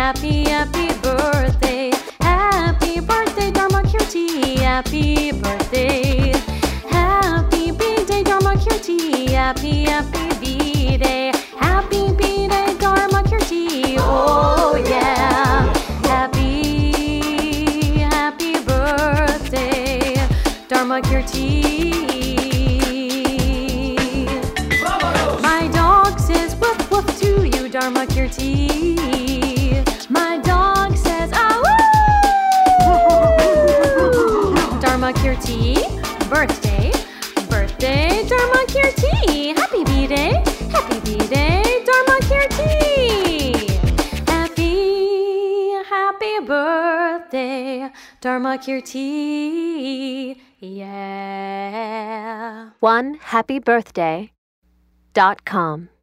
Happy, happy birthday. Happy birthday, Dharmakirti. Happy birthday. Happy B-Day, Dharmakirti. Happy, happy B-Day. Happy B-Day, Dharmakirti. Oh yeah. Happy, happy birthday, Dharmakirti. My dog says woof woof to you, Dharmakirti. My dog says ah woo. Dharmakirti, birthday, birthday, Dharmakirti. Happy B-Day, happy B-Day, Dharmakirti. Happy, happy birthday, Dharmakirti. Yeah. OneHappyBirthday.com